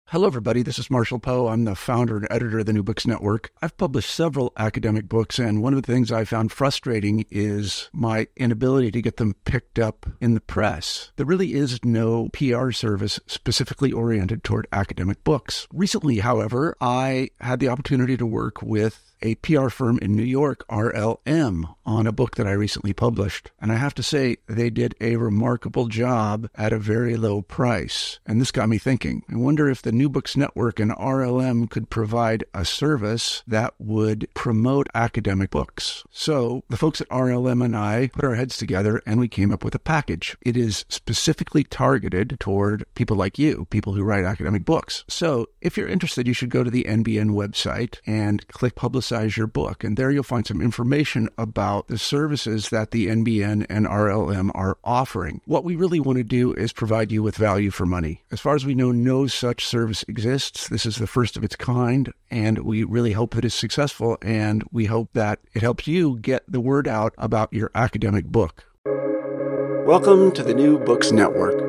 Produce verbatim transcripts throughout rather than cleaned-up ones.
Hello, everybody. This is Marshall Poe. I'm the founder and editor of the New Books Network. I've published several academic books, and one of the things I found frustrating is my inability to get them picked up in the press. There really is no P R service specifically oriented toward academic books. Recently, however, I had the opportunity to work with a P R firm in New York, R L M, on a book that I recently published. And I have to say, they did a remarkable job at a very low price. And this got me thinking. I wonder if the New Books Network and R L M could provide a service that would promote academic books. So the folks at R L M and I put our heads together and we came up with a package. It is specifically targeted toward people like you, people who write academic books. So if you're interested, you should go to the N B N website and click Publicize your book. And there you'll find some information about the services that the N B N and R L M are offering. What we really want to do is provide you with value for money. As far as we know, no such service exists. This is the first of its kind, and we really hope that it's successful, and we hope that it helps you get the word out about your academic book. Welcome to the New Books Network.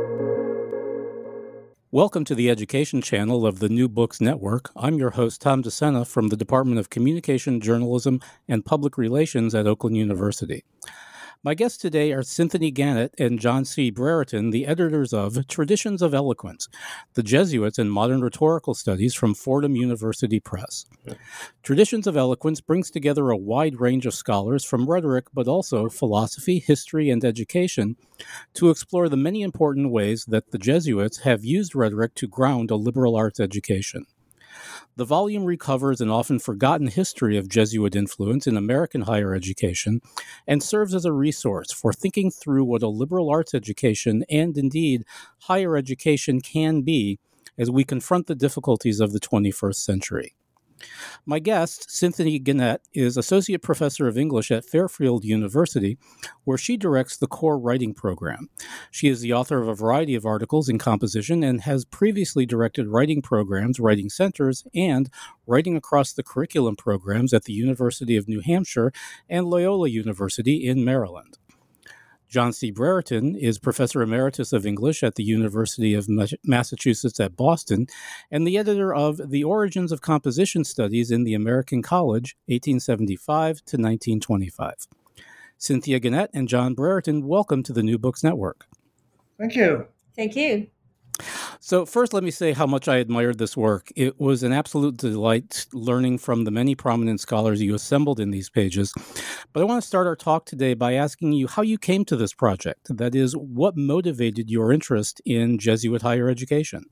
Welcome to the education channel of the New Books Network. I'm your host, Tom DeSena, from the Department of Communication, Journalism, and Public Relations at Oakland University. My guests today are Cynthia Gannett and John C. Brereton, the editors of Traditions of Eloquence, the Jesuits in Modern Rhetorical Studies from Fordham University Press. Traditions of Eloquence brings together a wide range of scholars from rhetoric, but also philosophy, history, and education to explore the many important ways that the Jesuits have used rhetoric to ground a liberal arts education. The volume recovers an often forgotten history of Jesuit influence in American higher education and serves as a resource for thinking through what a liberal arts education and, indeed, higher education can be as we confront the difficulties of the twenty-first century. My guest, Cynthia Gannett, is Associate Professor of English at Fairfield University, where she directs the core writing program. She is the author of a variety of articles in composition and has previously directed writing programs, writing centers, and writing across the curriculum programs at the University of New Hampshire and Loyola University in Maryland. John C. Brereton is Professor Emeritus of English at the University of Massachusetts at Boston and the editor of The Origins of Composition Studies in the American College, eighteen seventy-five to nineteen twenty-five. Cynthia Gannett and John Brereton, welcome to the New Books Network. Thank you. Thank you. So first, let me say how much I admired this work. It was an absolute delight learning from the many prominent scholars you assembled in these pages. But I want to start our talk today by asking you how you came to this project. That is, what motivated your interest in Jesuit higher education?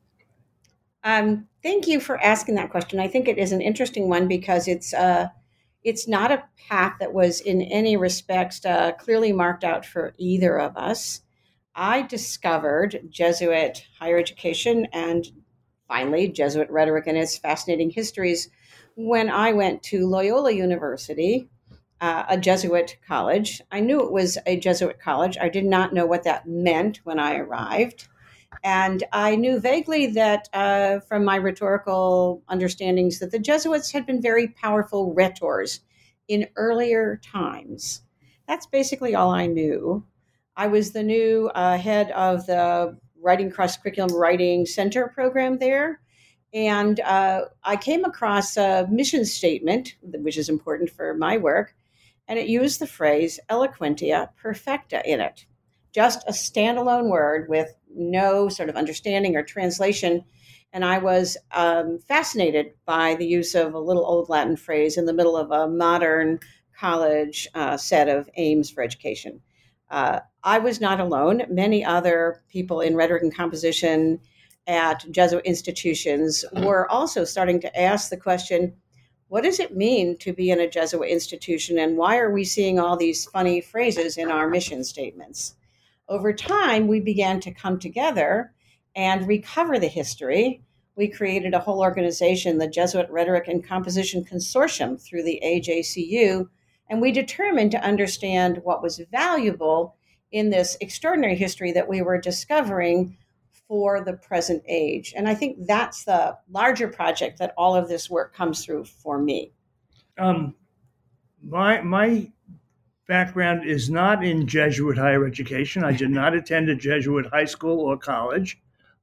Um, thank you for asking that question. I think it is an interesting one because it's uh, it's not a path that was in any respects uh, clearly marked out for either of us. I discovered Jesuit higher education and finally Jesuit rhetoric and its fascinating histories when I went to Loyola University, uh, a Jesuit college. I knew it was a Jesuit college. I did not know what that meant when I arrived. And I knew vaguely that uh, from my rhetorical understandings that the Jesuits had been very powerful rhetors in earlier times. That's basically all I knew. I was the new uh, head of the Writing Cross Curriculum Writing Center program there. And uh, I came across a mission statement, which is important for my work, and it used the phrase eloquentia perfecta in it. Just a standalone word with no sort of understanding or translation. And I was um, fascinated by the use of a little old Latin phrase in the middle of a modern college uh, set of aims for education. Uh, I was not alone. Many other people in rhetoric and composition at Jesuit institutions were also starting to ask the question, what does it mean to be in a Jesuit institution, and why are we seeing all these funny phrases in our mission statements? Over time, we began to come together and recover the history. We created a whole organization, the Jesuit Rhetoric and Composition Consortium, through the A J C U, and we determined to understand what was valuable in this extraordinary history that we were discovering for the present age. And I think that's the larger project that all of this work comes through for me. Um, my my background is not in Jesuit higher education. I did not attend a Jesuit high school or college.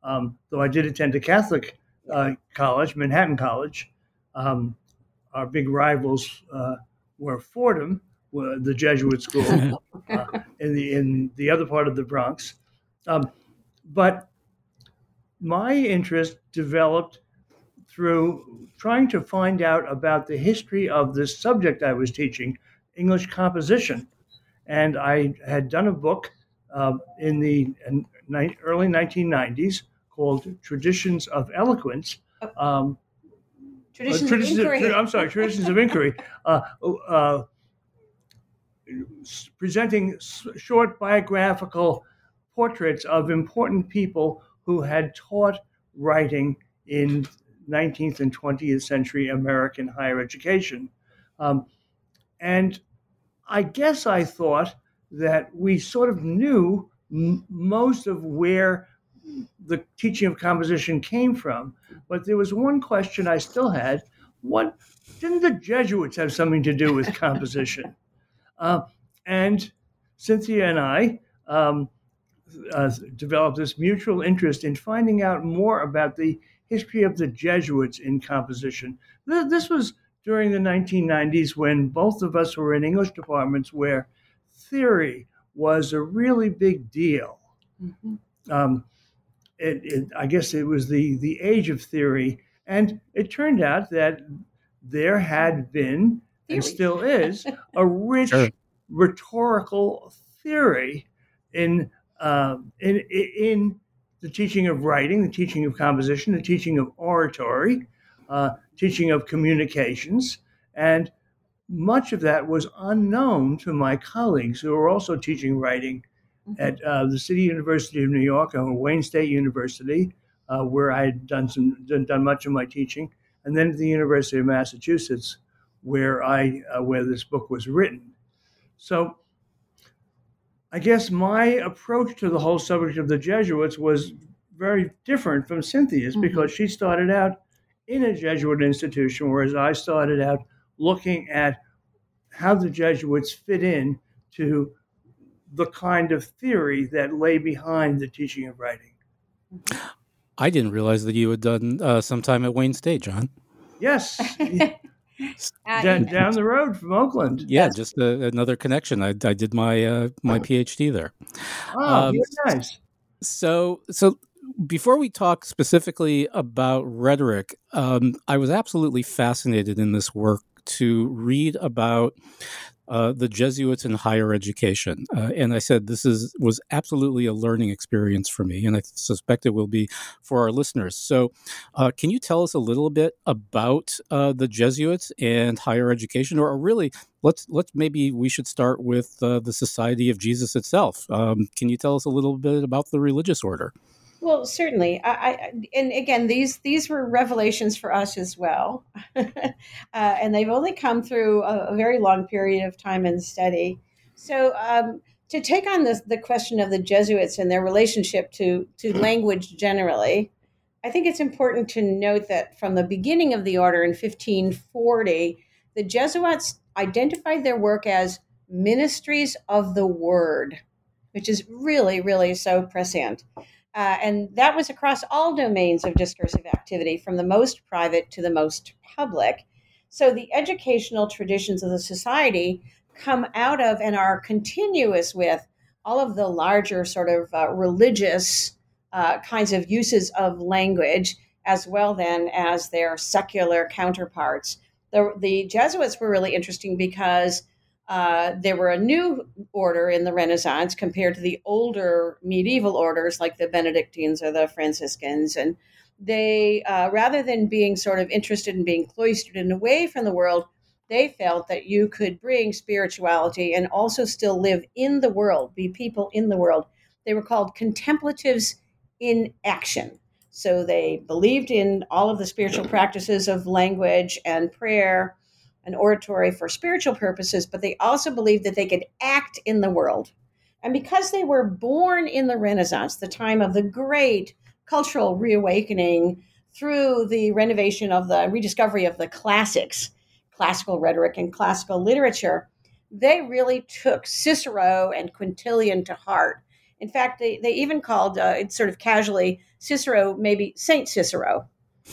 Um, though I did attend a Catholic uh, college, Manhattan College. Um, our big rivals uh, were Fordham, were the Jesuit school, uh, in the in the other part of the Bronx. Um, but my interest developed through trying to find out about the history of this subject I was teaching, English composition. And I had done a book uh, in the ni- early nineteen nineties called Traditions of Eloquence. Um, Traditions, uh, traditions of Inquiry. Of, I'm sorry, Traditions of Inquiry. Uh, uh, presenting short biographical portraits of important people who had taught writing in nineteenth and twentieth century American higher education. Um, and I guess I thought that we sort of knew m- most of where the teaching of composition came from, but there was one question I still had. What didn't the Jesuits have something to do with composition? Uh, and Cynthia and I um, uh, developed this mutual interest in finding out more about the history of the Jesuits in composition. Th- this was during the nineteen nineties when both of us were in English departments where theory was a really big deal. Mm-hmm. Um, it, it, I guess it was the, the age of theory. And it turned out that there had been, theory. And still is, a rich sure. rhetorical theory in, uh, in, in the teaching of writing, the teaching of composition, the teaching of oratory, uh, teaching of communications. And much of that was unknown to my colleagues who were also teaching writing at uh, the City University of New York and Wayne State University, uh, where I had done some done much of my teaching, and then at the University of Massachusetts, where I uh, where this book was written. So, I guess my approach to the whole subject of the Jesuits was very different from Cynthia's, mm-hmm. because she started out in a Jesuit institution, whereas I started out looking at how the Jesuits fit in to the kind of theory that lay behind the teaching of writing. I didn't realize that you had done uh, some time at Wayne State, John. Yes. uh, down, down the road from Oakland. Yeah, yes. just uh, another connection. I, I did my uh, my PhD there. Oh, um, very nice. So, so before we talk specifically about rhetoric, um, I was absolutely fascinated in this work to read about Uh, the Jesuits in higher education. Uh, and I said this is was absolutely a learning experience for me, and I suspect it will be for our listeners. So uh, can you tell us a little bit about uh, the Jesuits and higher education? Or really, let's let's maybe we should start with uh, the Society of Jesus itself. Um, can you tell us a little bit about the religious order? Well, certainly. I, I, and again, these these were revelations for us as well. uh, and they've only come through a, a very long period of time and study. So um, to take on this, the question of the Jesuits and their relationship to, to language generally, I think it's important to note that from the beginning of the order in fifteen forty, the Jesuits identified their work as ministries of the word, which is really, really so prescient. Uh, and that was across all domains of discursive activity, from the most private to the most public. So the educational traditions of the society come out of and are continuous with all of the larger sort of uh, religious uh, kinds of uses of language, as well then as their secular counterparts. The, the Jesuits were really interesting because Uh, they were a new order in the Renaissance compared to the older medieval orders like the Benedictines or the Franciscans. And they, uh, rather than being sort of interested in being cloistered and away from the world, they felt that you could bring spirituality and also still live in the world, be people in the world. They were called contemplatives in action. So they believed in all of the spiritual practices of language and prayer and oratory for spiritual purposes, but they also believed that they could act in the world. And because they were born in the Renaissance, the time of the great cultural reawakening through the renovation of the rediscovery of the classics, classical rhetoric and classical literature, they really took Cicero and Quintilian to heart In fact, they, they even called, uh, it's sort of casually, Cicero maybe Saint Cicero,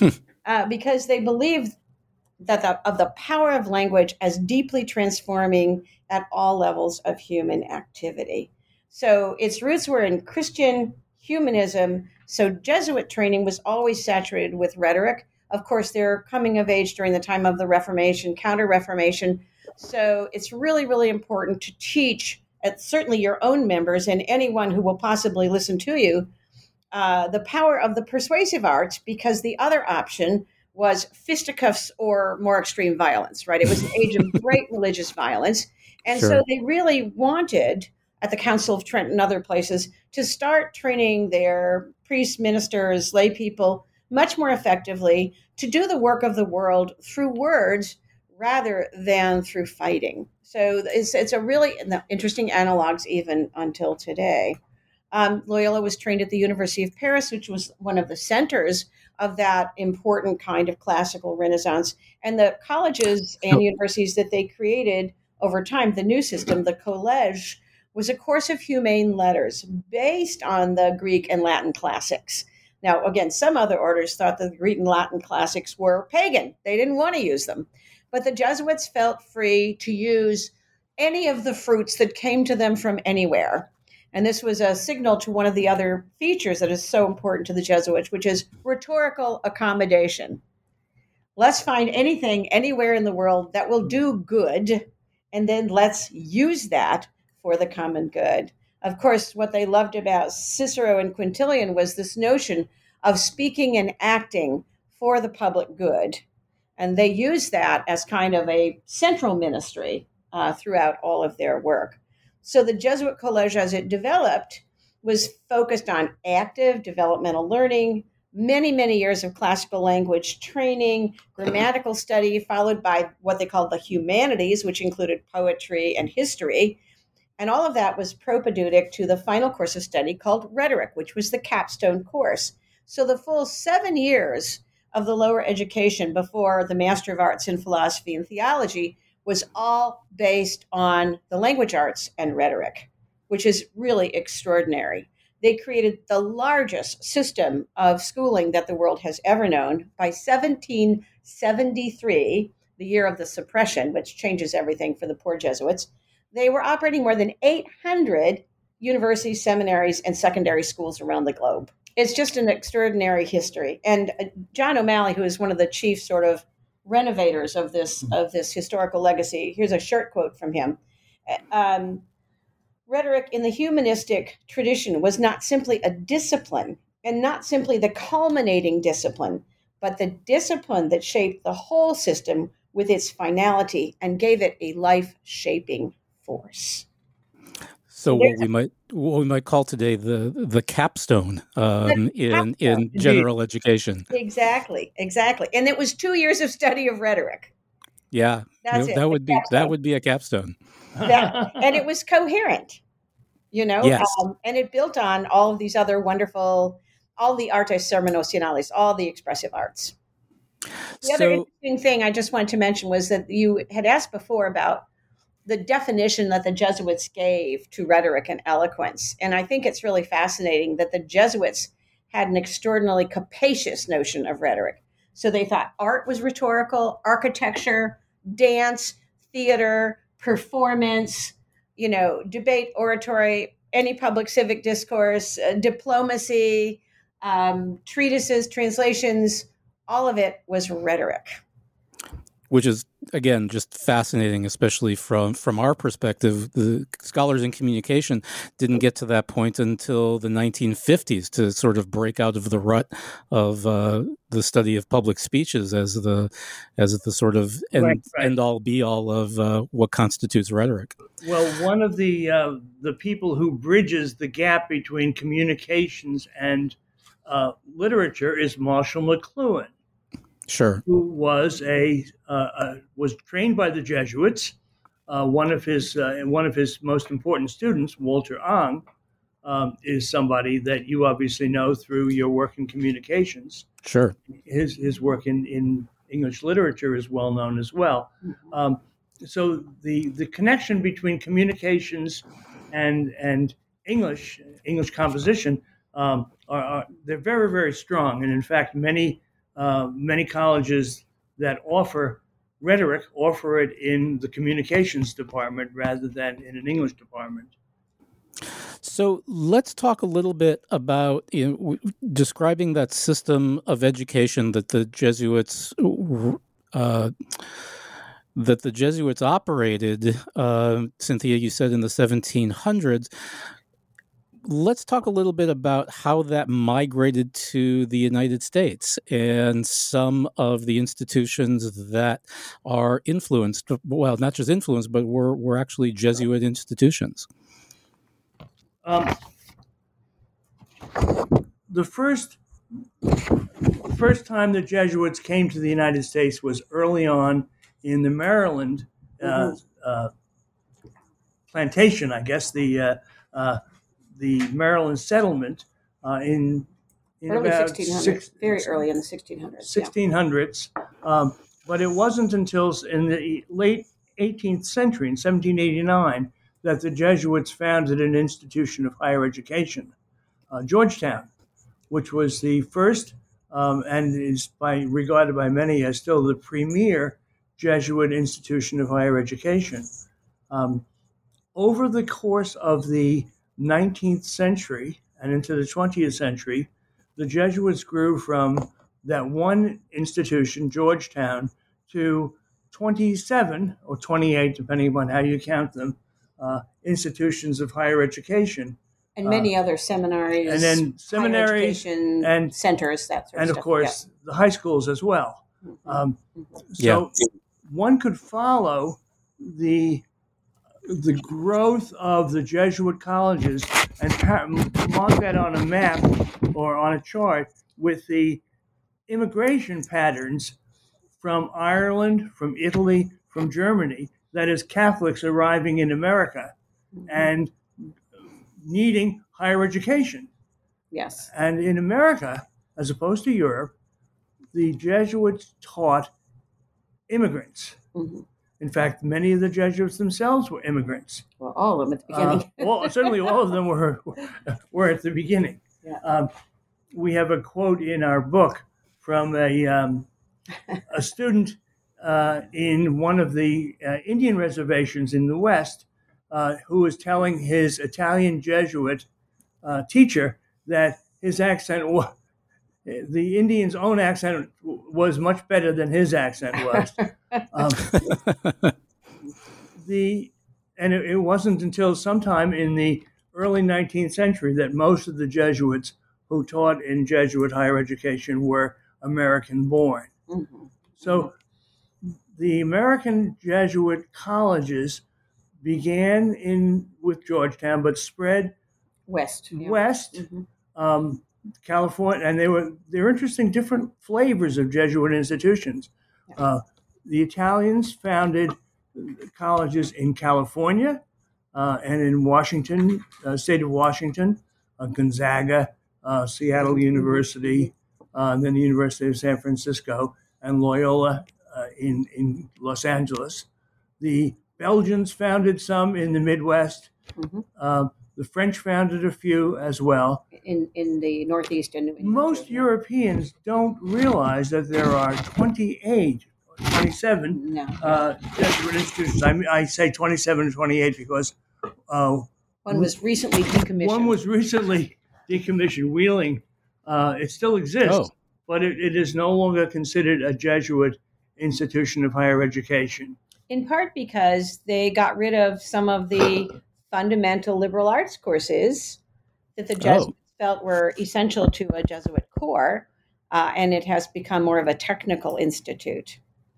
uh, because they believed that the, of the power of language as deeply transforming at all levels of human activity. So its roots were in Christian humanism. So Jesuit training was always saturated with rhetoric. Of course, they're coming of age during the time of the Reformation, Counter-Reformation. So it's really, really important to teach, at certainly your own members and anyone who will possibly listen to you, uh, the power of the persuasive arts, because the other option was fisticuffs or more extreme violence, right? It was an age of great religious violence. And sure. So they really wanted, at the Council of Trent and other places, to start training their priests, ministers, lay people much more effectively to do the work of the world through words rather than through fighting. So it's, it's a really interesting analogs even until today. Um, Loyola was trained at the University of Paris, which was one of the centers of that important kind of classical Renaissance. And the colleges and oh. universities that they created over time, the new system, the Collège, was a course of humane letters based on the Greek and Latin classics. Now, again, some other orders thought that the Greek and Latin classics were pagan. They didn't want to use them. But the Jesuits felt free to use any of the fruits that came to them from anywhere. And this was a signal to one of the other features that is so important to the Jesuits, which is rhetorical accommodation. Let's find anything anywhere in the world that will do good, and then let's use that for the common good. Of course, what they loved about Cicero and Quintilian was this notion of speaking and acting for the public good. And they used that as kind of a central ministry uh, throughout all of their work. So the Jesuit College, as it developed, was focused on active developmental learning, many, many years of classical language training, grammatical study, followed by what they called the humanities, which included poetry and history. And all of that was propedeutic to the final course of study called rhetoric, which was the capstone course. So the full seven years of the lower education before the Master of Arts in Philosophy and Theology was all based on the language arts and rhetoric, which is really extraordinary. They created the largest system of schooling that the world has ever known. By seventeen seventy-three, the year of the suppression, which changes everything for the poor Jesuits, they were operating more than eight hundred universities, seminaries, and secondary schools around the globe. It's just an extraordinary history. And John O'Malley, who is one of the chief sort of renovators of this of this historical legacy. Here's a short quote from him. Um, Rhetoric in the humanistic tradition was not simply a discipline and not simply the culminating discipline, but the discipline that shaped the whole system with its finality and gave it a life-shaping force. So what we might what we might call today the the capstone um, the in capstone. in general Indeed. education. Exactly, exactly, and it was two years of study of rhetoric. Yeah, That's that it, would be capstone. that would be a capstone. That, and it was coherent, you know, yes. um, and it built on all of these other wonderful, all the artes ceremoniales, all the expressive arts. The so, other interesting thing I just wanted to mention was that you had asked before about the definition that the Jesuits gave to rhetoric and eloquence. And I think it's really fascinating that the Jesuits had an extraordinarily capacious notion of rhetoric. So they thought art was rhetorical, architecture, dance, theater, performance, you know, debate, oratory, any public civic discourse, uh, diplomacy, um, treatises, translations, all of it was rhetoric. Which is, again, just fascinating, especially from, from our perspective. The scholars in communication didn't get to that point until the nineteen fifties to sort of break out of the rut of uh, the study of public speeches as the as the sort of end, right, right. end all be all of uh, what constitutes rhetoric. Well, one of the uh, the people who bridges the gap between communications and uh, literature is Marshall McLuhan. Sure. Who was a uh, uh, was trained by the Jesuits. Uh, one of his uh, one of his most important students, Walter Ong, um, is somebody that you obviously know through your work in communications. Sure. His his work in, in English literature is well known as well. Um, so the the connection between communications and and English, English composition, um, are, are they're very, very strong. And in fact, many uh, many colleges that offer rhetoric offer it in the communications department rather than in an English department. So let's talk a little bit about, you know, w- describing that system of education that the Jesuits uh, that the Jesuits operated. Uh, Cynthia, you said in the seventeen hundreds. Let's talk a little bit about how that migrated to the United States and some of the institutions that are influenced, well, not just influenced, but were, were actually Jesuit institutions. Um, the first first time the Jesuits came to the United States was early on in the Maryland uh, mm-hmm. uh, plantation, I guess, the uh, uh, the Maryland settlement uh, in, in early about sixteen hundreds, six, very early in the sixteen hundreds. sixteen hundreds, yeah. um, but it wasn't until in the late eighteenth century, in seventeen eighty-nine, that the Jesuits founded an institution of higher education, uh, Georgetown, which was the first um, and is by regarded by many as still the premier Jesuit institution of higher education. Um, over the course of the nineteenth century and into the twentieth century, the Jesuits grew from that one institution, Georgetown, to twenty-seven or twenty-eight, depending upon how you count them, uh, institutions of higher education. And many uh, other seminaries, and then seminaries and centers, that sort and of of stuff. course yeah. the high schools as well. Mm-hmm. Um, yeah. So one could follow the the growth of the Jesuit colleges and par- mark that on a map or on a chart with the immigration patterns from Ireland, from Italy, from Germany, that is, Catholics arriving in America mm-hmm. and needing higher education. Yes. And in America, as opposed to Europe, the Jesuits taught immigrants. Mm-hmm. In fact, many of the Jesuits themselves were immigrants. Well, all of them at the beginning. uh, well, certainly all of them were were at the beginning. Yeah. Um, we have a quote in our book from a um, a student uh, in one of the uh, Indian reservations in the West uh, who was telling his Italian Jesuit uh, teacher that his accent was, the Indian's own accent was much better than his accent was. um, the and it, it wasn't until sometime in the early nineteenth century that most of the Jesuits who taught in Jesuit higher education were American-born. Mm-hmm. So the American Jesuit colleges began in with Georgetown, but spread west. Yeah. West. Mm-hmm. Um, California, and they were they're interesting different flavors of Jesuit institutions. Uh, the Italians founded colleges in California uh, and in Washington, uh, state of Washington, uh, Gonzaga, uh, Seattle University, uh, and then the University of San Francisco, and Loyola uh, in in Los Angeles. The Belgians founded some in the Midwest. Mm-hmm. Uh, the French founded a few as well. In in the Northeast and New England. Most Europeans don't realize that there are twenty-eight or twenty-seven no. uh, Jesuit institutions. I, mean, I say twenty-seven and twenty-eight because uh, one was recently decommissioned. One was recently decommissioned. Wheeling, uh, it still exists, oh. but it, it is no longer considered a Jesuit institution of higher education. In part because they got rid of some of the fundamental liberal arts courses that the Jesuits oh. felt were essential to a Jesuit core, uh, and it has become more of a technical institute.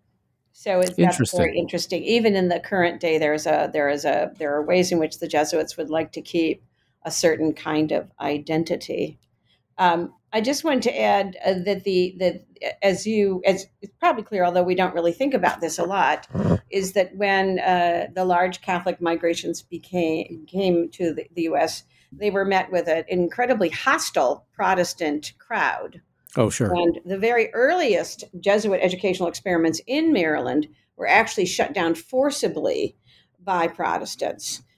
So it's that's very interesting. Even in the current day, there's a there is a there are ways in which the Jesuits would like to keep a certain kind of identity. Um, I just wanted to add uh, that the that as you as it's probably clear, although we don't really think about this a lot, is that when uh, the large Catholic migrations became came to the, the U S, they were met with an incredibly hostile Protestant crowd. Oh, sure. And the very earliest Jesuit educational experiments in Maryland were actually shut down forcibly by Protestants.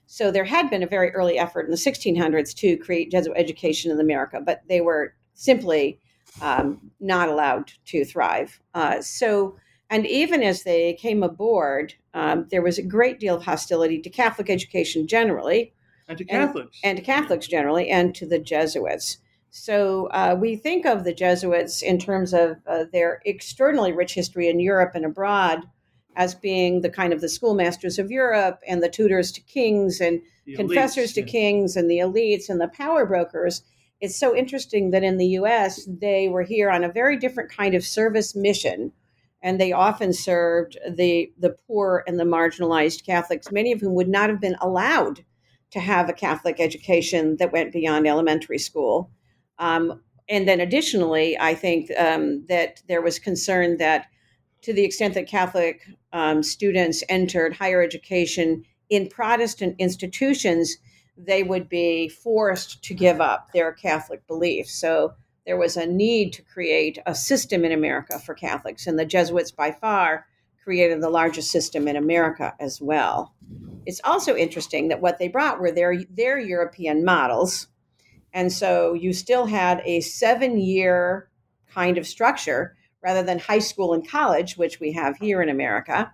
So there had been a very early effort in the sixteen hundreds to create Jesuit education in America, but they were simply um, not allowed to thrive. Uh, so, and even as they came aboard, um, there was a great deal of hostility to Catholic education generally, and to Catholics, and, and to Catholics generally, and to the Jesuits. So uh, we think of the Jesuits in terms of uh, their extraordinarily rich history in Europe and abroad as being the kind of the schoolmasters of Europe and the tutors to kings and the confessors elites, to yeah. kings and the elites and the power brokers. It's so interesting that in the U S, they were here on a very different kind of service mission, and they often served the, the poor and the marginalized Catholics, many of whom would not have been allowed to have a Catholic education that went beyond elementary school. Um, and then additionally, I think um, that there was concern that to the extent that Catholic um, students entered higher education in Protestant institutions, they would be forced to give up their Catholic beliefs. So there was a need to create a system in America for Catholics, and the Jesuits by far created the largest system in America as well. It's also interesting that what they brought were their, their European models. And so you still had a seven-year kind of structure rather than high school and college, which we have here in America.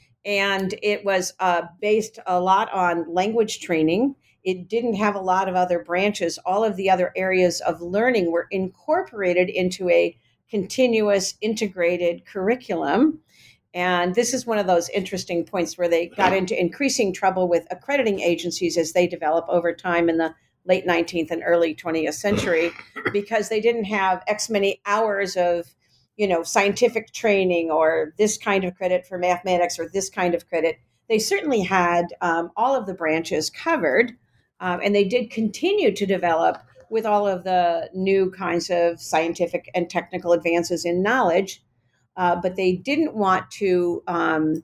And it was uh, based a lot on language training. It didn't have a lot of other branches. All of the other areas of learning were incorporated into a continuous integrated curriculum. And this is one of those interesting points where they got into increasing trouble with accrediting agencies as they develop over time in the late nineteenth and early twentieth century, because they didn't have X many hours of, you know, scientific training or this kind of credit for mathematics or this kind of credit. They certainly had um, all of the branches covered, um, and they did continue to develop with all of the new kinds of scientific and technical advances in knowledge, uh, but they didn't want to um,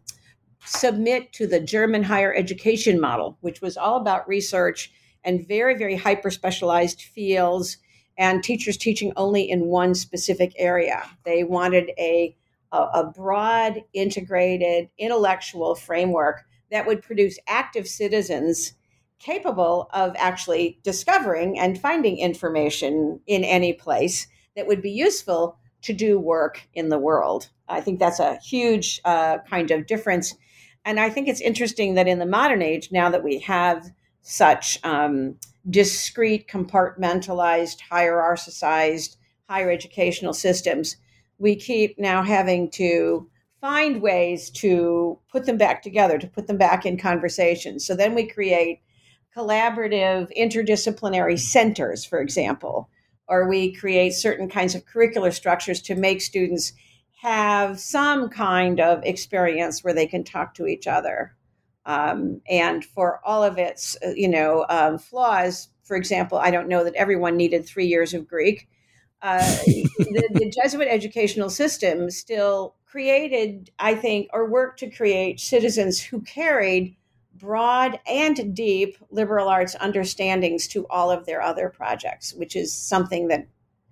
submit to the German higher education model, which was all about research and very, very hyper-specialized fields and teachers teaching only in one specific area. They wanted a, a, a broad, integrated, intellectual framework that would produce active citizens capable of actually discovering and finding information in any place that would be useful to do work in the world. I think that's a huge uh, kind of difference. And I think it's interesting that in the modern age, now that we have such um, discrete, compartmentalized, hierarchicized higher educational systems, we keep now having to find ways to put them back together, to put them back in conversation. So then we create collaborative, interdisciplinary centers, for example, or we create certain kinds of curricular structures to make students have some kind of experience where they can talk to each other. Um, and for all of its, you know, um, flaws, for example, I don't know that everyone needed three years of Greek. Uh, the, the Jesuit educational system still created, I think, or worked to create citizens who carried broad and deep liberal arts understandings to all of their other projects, which is something that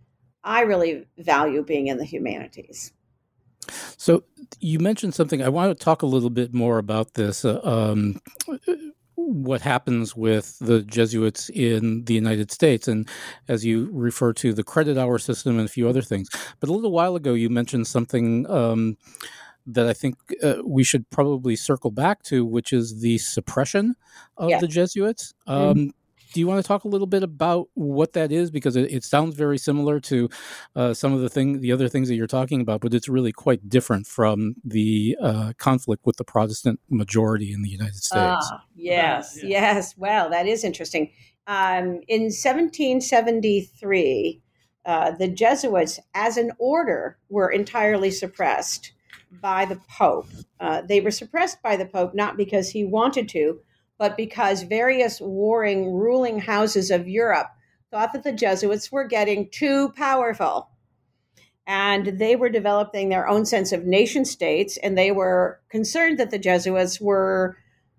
I really value being in the humanities. So you mentioned something. I want to talk a little bit more about this. Uh, um, what happens with the Jesuits in the United States, and as you refer to the credit hour system and a few other things. But a little while ago, you mentioned something um, that I think uh, we should probably circle back to, which is the suppression of Yeah. the Jesuits. Um, Mm-hmm. Do you want to talk a little bit about what that is? Because it, it sounds very similar to uh, some of the thing, the other things that you're talking about, but it's really quite different from the uh, conflict with the Protestant majority in the United States. Ah, yes, Yeah. yes. Well, that is interesting. Um, in seventeen seventy-three, uh, the Jesuits, as an order, were entirely suppressed by the Pope. Uh, they were suppressed by the Pope not because he wanted to, but because various warring ruling houses of Europe thought that the Jesuits were getting too powerful. And they were developing their own sense of nation states, and they were concerned that the Jesuits were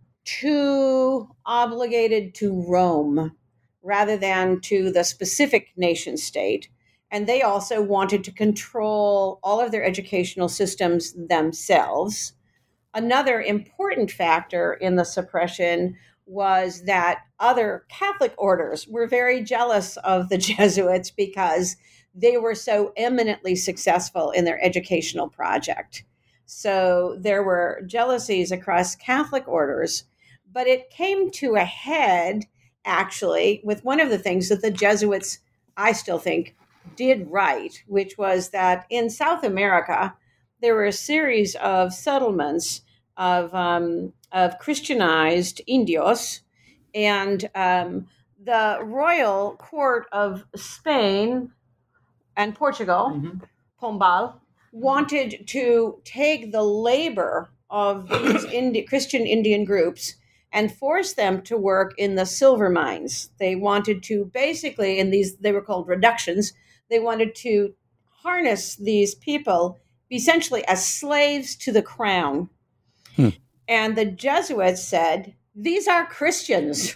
too obligated to Rome rather than to the specific nation state. And they also wanted to control all of their educational systems themselves. Another important factor in the suppression was that other Catholic orders were very jealous of the Jesuits because they were so eminently successful in their educational project. So there were jealousies across Catholic orders, but it came to a head, actually, with one of the things that the Jesuits, I still think, did right, which was that in South America, there were a series of settlements of um, of Christianized Indios, and um, the royal court of Spain and Portugal, mm-hmm. Pombal, wanted to take the labor of these Indi- Christian Indian groups and force them to work in the silver mines. They wanted to basically, in these, they were called reductions, they wanted to harness these people essentially as slaves to the crown. Hmm. And the Jesuits said, these are Christians.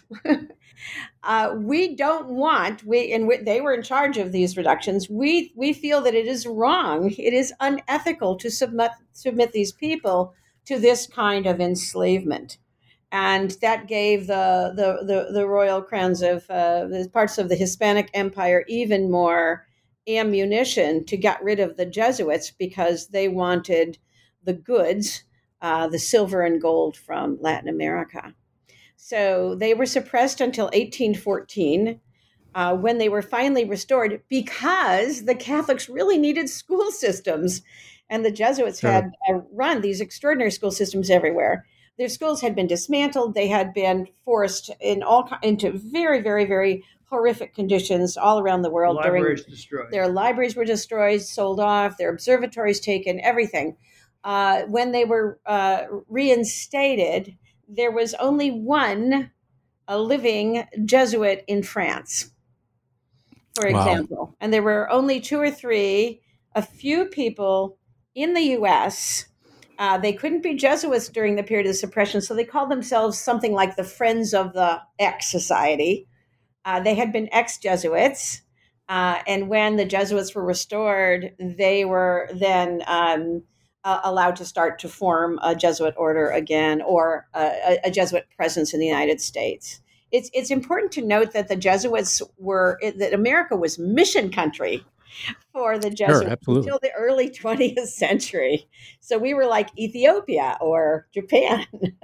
uh, we don't want, we and we, they were in charge of these reductions. We we feel that it is wrong. It is unethical to submit submit these people to this kind of enslavement. And that gave the the the, the royal crowns of uh, the parts of the Hispanic Empire even more ammunition to get rid of the Jesuits, because they wanted the goods, uh, the silver and gold from Latin America. So they were suppressed until eighteen fourteen, uh, when they were finally restored, because the Catholics really needed school systems. And the Jesuits sure. had uh, run these extraordinary school systems everywhere. Their schools had been dismantled. They had been forced in all into very, very, very horrific conditions all around the world. Libraries during, destroyed. Their libraries were destroyed, sold off, their observatories taken, everything. Uh, when they were uh, reinstated, there was only one a living Jesuit in France, for example. Wow. And there were only two or three, a few people in the U S. Uh, they couldn't be Jesuits during the period of suppression, so they called themselves something like the Friends of the X Society. Uh, they had been ex-Jesuits, uh, and when the Jesuits were restored, they were then um, uh, allowed to start to form a Jesuit order again, or a, a Jesuit presence in the United States. It's it's important to note that the Jesuits were, that America was mission country for the Jesuits sure, until the early twentieth century. So we were like Ethiopia or Japan.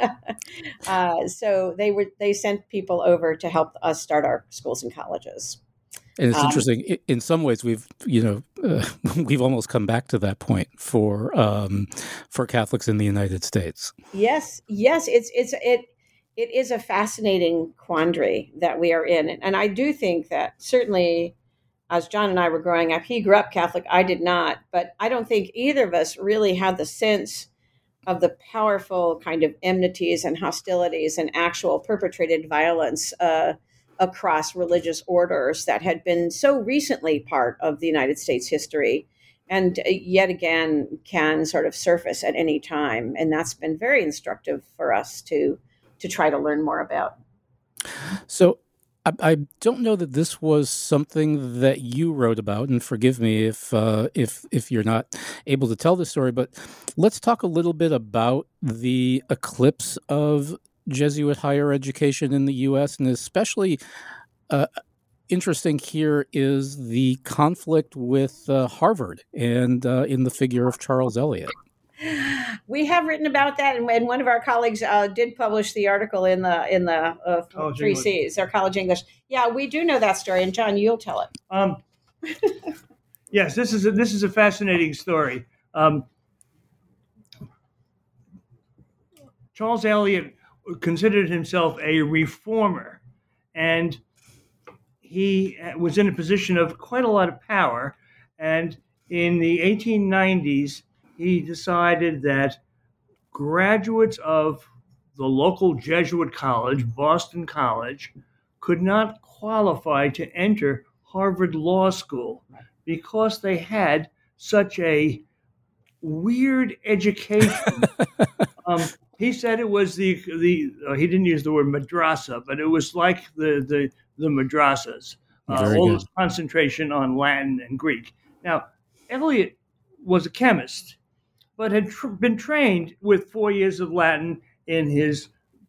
uh, so they were they sent people over to help us start our schools and colleges. And it's um, interesting. In some ways, we've you know uh, we've almost come back to that point for um, for Catholics in the United States. Yes, yes, it's it's it. It is a fascinating quandary that we are in, and I do think that certainly, as John and I were growing up, he grew up Catholic, I did not, but I don't think either of us really had the sense of the powerful kind of enmities and hostilities and actual perpetrated violence uh, across religious orders that had been so recently part of the United States history, and yet again can sort of surface at any time. And that's been very instructive for us to to try to learn more about. So I, I don't know that this was something that you wrote about, and forgive me if uh, if if you're not able to tell the story, but let's talk a little bit about the eclipse of Jesuit higher education in the U S, and especially uh, interesting here is the conflict with uh, Harvard and uh, in the figure of Charles Eliot. We have written about that, and, and one of our colleagues uh, did publish the article in the in the uh, Three C's, our College English. Yeah, we do know that story, and John, you'll tell it. Um, yes, this is a, this is a fascinating story. Um, Charles Eliot considered himself a reformer, and he was in a position of quite a lot of power. And in the eighteen nineties, he decided that graduates of the local Jesuit college, Boston College, could not qualify to enter Harvard Law School because they had such a weird education. um, he said it was the the uh, he didn't use the word madrasa, but it was like the the the madrasas, uh, all this concentration on Latin and Greek. Now, Eliot was a chemist, but had tr- been trained with four years of Latin in his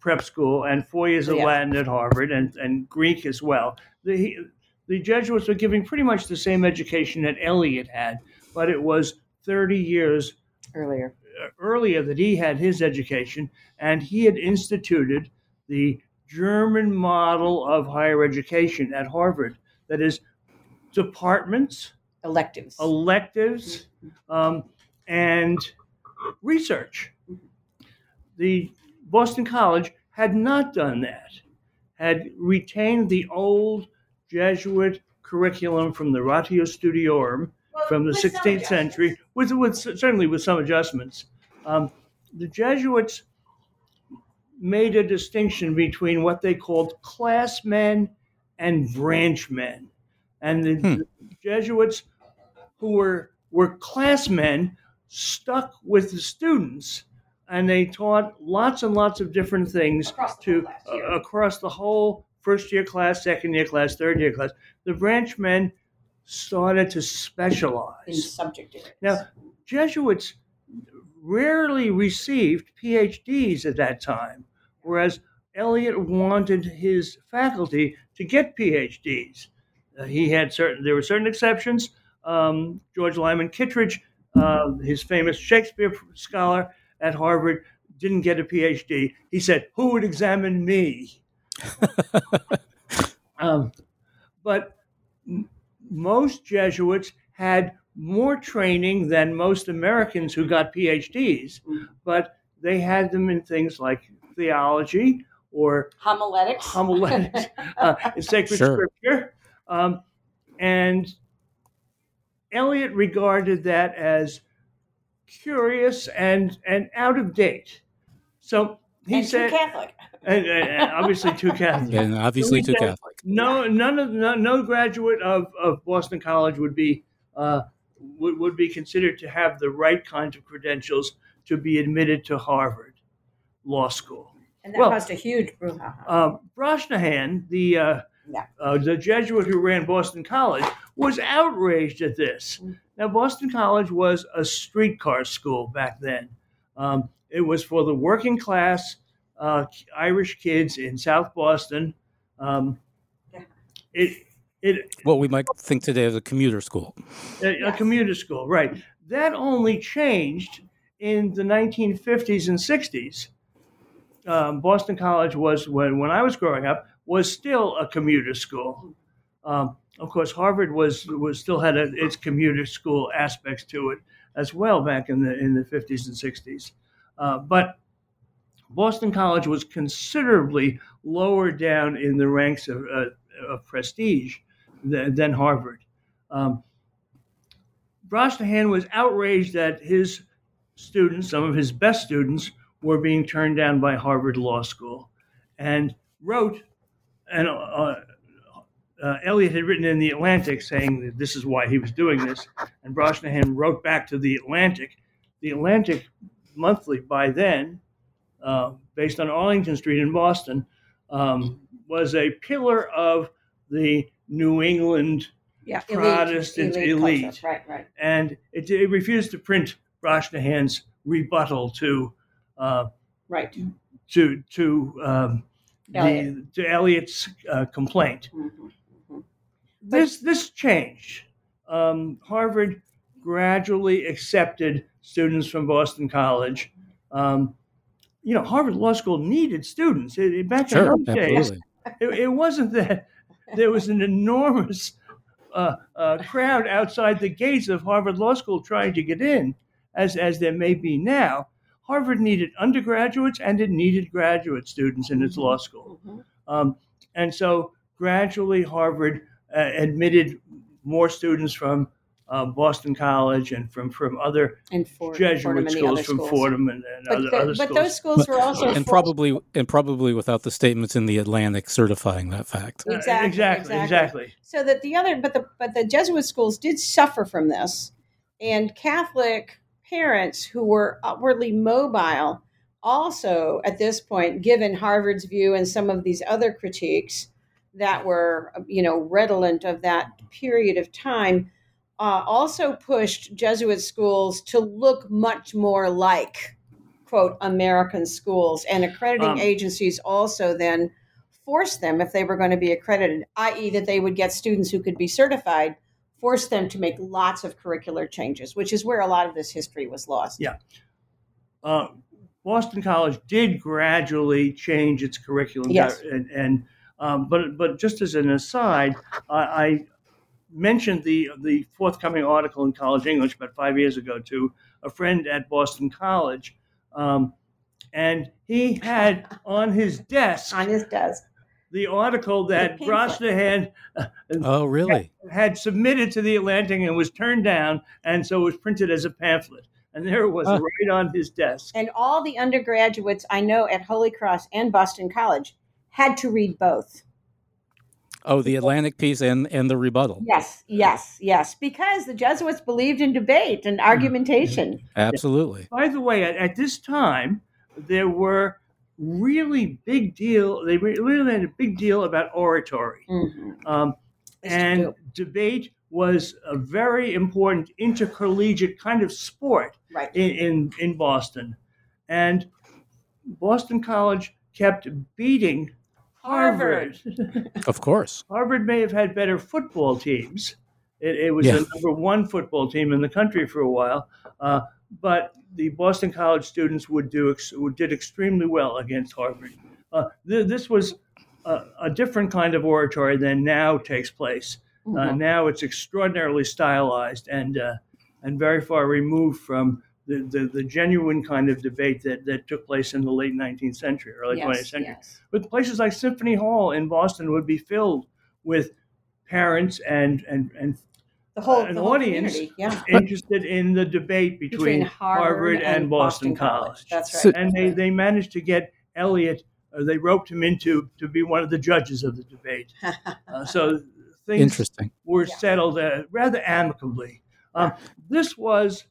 prep school and four years of Yeah. Latin at Harvard and, and Greek as well. The, the Jesuits were giving pretty much the same education that Eliot had, but it was thirty years Earlier. earlier that he had his education, and he had instituted the German model of higher education at Harvard. That is, departments, Electives. electives, um, and research. The Boston College had not done that, had retained the old Jesuit curriculum from the Ratio Studiorum Well, from the with some sixteenth century, with, with certainly with some adjustments. Um, the Jesuits made a distinction between what they called classmen and branchmen. And the, Hmm. the Jesuits who were, were classmen stuck with the students, and they taught lots and lots of different things Across the to whole class, yeah. uh, across the whole first year class, second year class, third year class. The branchmen started to In specialize. subject areas. Now, Jesuits rarely received P H Ds at that time, whereas Eliot wanted his faculty to get P H Ds. Uh, he had certain, there were certain exceptions. Um, George Lyman Kittredge, uh, his famous Shakespeare scholar at Harvard, didn't get a P H D. He said, "Who would examine me?" um, but m- most Jesuits had more training than most Americans who got P H Ds, but they had them in things like theology or Homiletics. homiletics, uh, in sacred Sure. scripture. Um, and Eliot regarded that as curious and, and out of date. So he and said, too Catholic. and, and obviously too Catholic. And obviously So too he said, Catholic. No, none of no, no graduate of, of Boston College would be uh, would, would be considered to have the right kind of credentials to be admitted to Harvard Law School. And that Well, caused a huge brouhaha. Uh, Broshnahan, the uh, Yeah. uh, the Jesuit who ran Boston College, was outraged at this. Mm. Now, Boston College was a streetcar school back then. Um, it was for the working class uh, Irish kids in South Boston. Um, Yeah. it it What we might think today of a commuter school. a, a Yes. commuter school, right? That only changed in the nineteen fifties and sixties. Um, Boston College was, when, when I was growing up, was still a commuter school. Um, of course, Harvard was was still had a, its commuter school aspects to it as well back in the in the fifties and sixties. Uh, but Boston College was considerably lower down in the ranks of, uh, of prestige than, than Harvard. Um, Broshnahan was outraged that his students, some of his best students, were being turned down by Harvard Law School, and wrote, and uh, uh, Eliot had written in the Atlantic saying that this is why he was doing this, and Broshnahan wrote back to the Atlantic. The Atlantic Monthly by then, uh, based on Arlington Street in Boston, um, was a pillar of the New England Yeah. Protestant elite. culture. Right, right. and it, it refused to print Broshnahan's rebuttal to uh, Right. to to um, Eliot. the to Eliot's uh, complaint. Mhm. This this changed. Um, Harvard gradually accepted students from Boston College. Um, you know, Harvard Law School needed students. It, it- back Sure, in those days, absolutely. it, it wasn't that there was an enormous uh, uh, crowd outside the gates of Harvard Law School trying to get in, as as there may be now. Harvard needed undergraduates and it needed graduate students in its law school. Mhm. Um, and so gradually Harvard uh, admitted more students from uh, Boston College and from, from other And Ford, Jesuit Fordham and the schools, other from schools. Fordham and, and But, other, the- other but schools. those schools were also and forced- probably and probably without the statements in the Atlantic certifying that fact. Uh, Exactly, exactly, exactly. exactly. So that the other, but the but the Jesuit schools did suffer from this, and Catholic parents who were upwardly mobile also at this point, given Harvard's view and some of these other critiques that were, you know, redolent of that period of time, uh, also pushed Jesuit schools to look much more like quote, American schools. And accrediting Um, agencies also then forced them, if they were going to be accredited, that is that they would get students who could be certified, forced them to make lots of curricular changes, which is where a lot of this history was lost. Yeah. Uh, Boston College did gradually change its curriculum. Yes. And, and um, but but just as an aside, I, I mentioned the the forthcoming article in College English about five years ago to a friend at Boston College, um, and he had on his desk On his desk. the article that The pamphlet. Brosnahan uh, Oh, really? had submitted to the Atlantic and was turned down, and so it was printed as a pamphlet. And there it was, Huh. right on his desk. And all the undergraduates I know at Holy Cross and Boston College had to read both. Oh, the Atlantic piece and, and the rebuttal. Yes, yes, yes, because the Jesuits believed in debate and argumentation. Absolutely. By the way, at, at this time, there were really big deal. They re- really made a big deal about oratory, Mhm. um, Yes, and they do. debate was a very important intercollegiate kind of sport Right. in, in, in Boston. And Boston College kept beating Harvard. Of course. Harvard may have had better football teams. It, it was Yeah. the number one football team in the country for a while, uh, but the Boston College students would do ex- would did extremely well against Harvard. Uh, th- this was a, a different kind of oratory than now takes place. Uh, Mhm. now it's extraordinarily stylized and uh, and very far removed from the, the, the genuine kind of debate that, that took place in the late nineteenth century, early Yes, twentieth century. yes. But places like Symphony Hall in Boston would be filled with parents and and, and The whole, an the whole audience community, yeah. interested in the debate between, Between Harvard, and, Boston, College. That's right. So- And they, they managed to get Eliot, uh, they roped him into to be one of the judges of the debate. Uh, so things Interesting. were Yeah. settled uh, rather amicably. Um, this was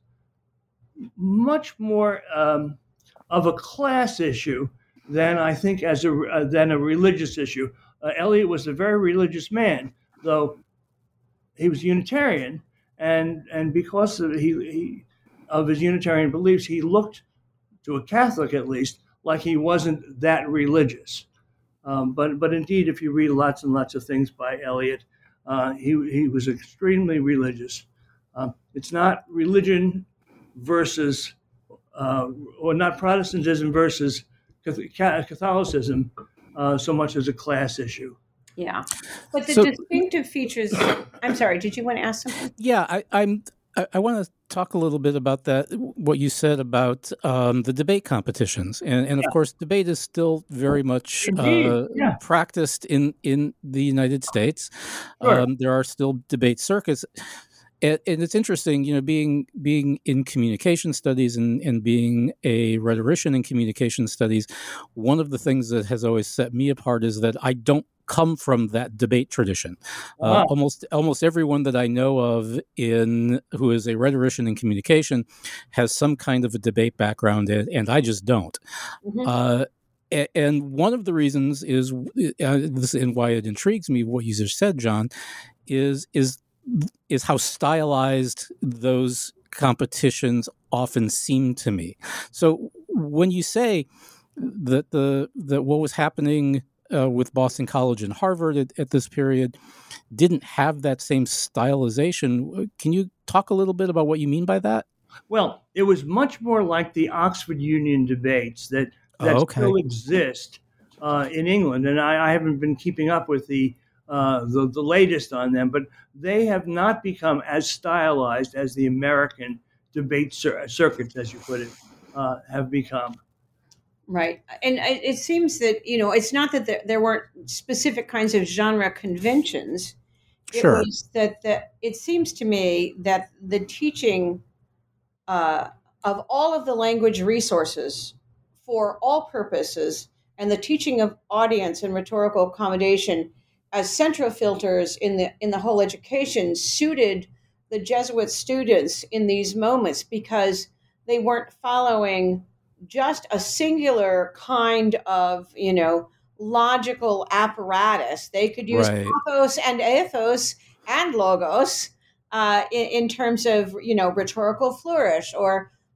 much more um, of a class issue than I think as a uh, than a religious issue. Uh, Eliot was a very religious man, though he was Unitarian, and and because of he, he of his Unitarian beliefs, he looked to a Catholic at least like he wasn't that religious. Um, but but indeed, if you read lots and lots of things by Eliot, uh, he he was extremely religious. Um, it's not religion versus, uh, or not Protestantism versus Catholicism, uh, so much as a class issue. Yeah. But the So- distinctive features, I'm sorry, did you want to ask something? Yeah, I, I'm. I, I want to talk a little bit about that. What you said about um, the debate competitions, and, and of Yeah. course, debate is still very much Indeed, uh, yeah. practiced in in the United States. Sure. Um, there are still debate circuits. And, and it's interesting, you know, being being in communication studies and, and being a rhetorician in communication studies, one of the things that has always set me apart is that I don't come from that debate tradition. Uh, Wow. almost almost everyone that I know of in who is a rhetorician in communication has some kind of a debate background, and, and I just don't. Mhm. Uh, a- and one of the reasons is, uh, this, and why it intrigues me, what you just said, John, is is is how stylized those competitions often seem to me. So when you say that the that what was happening uh, with Boston College and Harvard at, at this period didn't have that same stylization, can you talk a little bit about what you mean by that? Well, it was much more like the Oxford Union debates that, that Oh, okay. still exist uh, in England. And I, I haven't been keeping up with the, uh, the the latest on them, but they have not become as stylized as the American debate cir- circuits, as you put it, uh, have become. Right. And it it seems that, you know, it's not that there, there weren't specific kinds of genre conventions. It Sure. was that, that it seems to me that the teaching uh, of all of the language resources for all purposes and the teaching of audience and rhetorical accommodation as central filters in the in the whole education suited the Jesuit students in these moments because they weren't following just a singular kind of, you know, logical apparatus. They could use Right. pathos and ethos and logos uh, in, in terms of, you know, rhetorical flourish or,